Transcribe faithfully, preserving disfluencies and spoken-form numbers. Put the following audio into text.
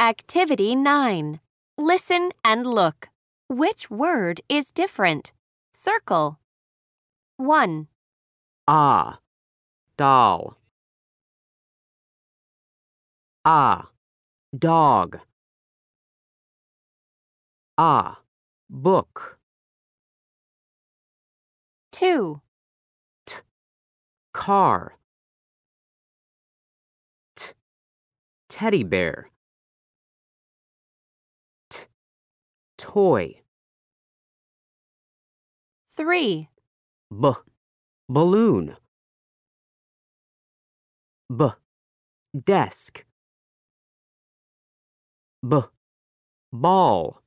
Activity nine. Listen and look. Which word is different? Circle. one. Ah, doll. Ah, dog. Ah, book. two. T, car. T, teddy bear. T, toy. three. B, balloon. B, desk. B, ball.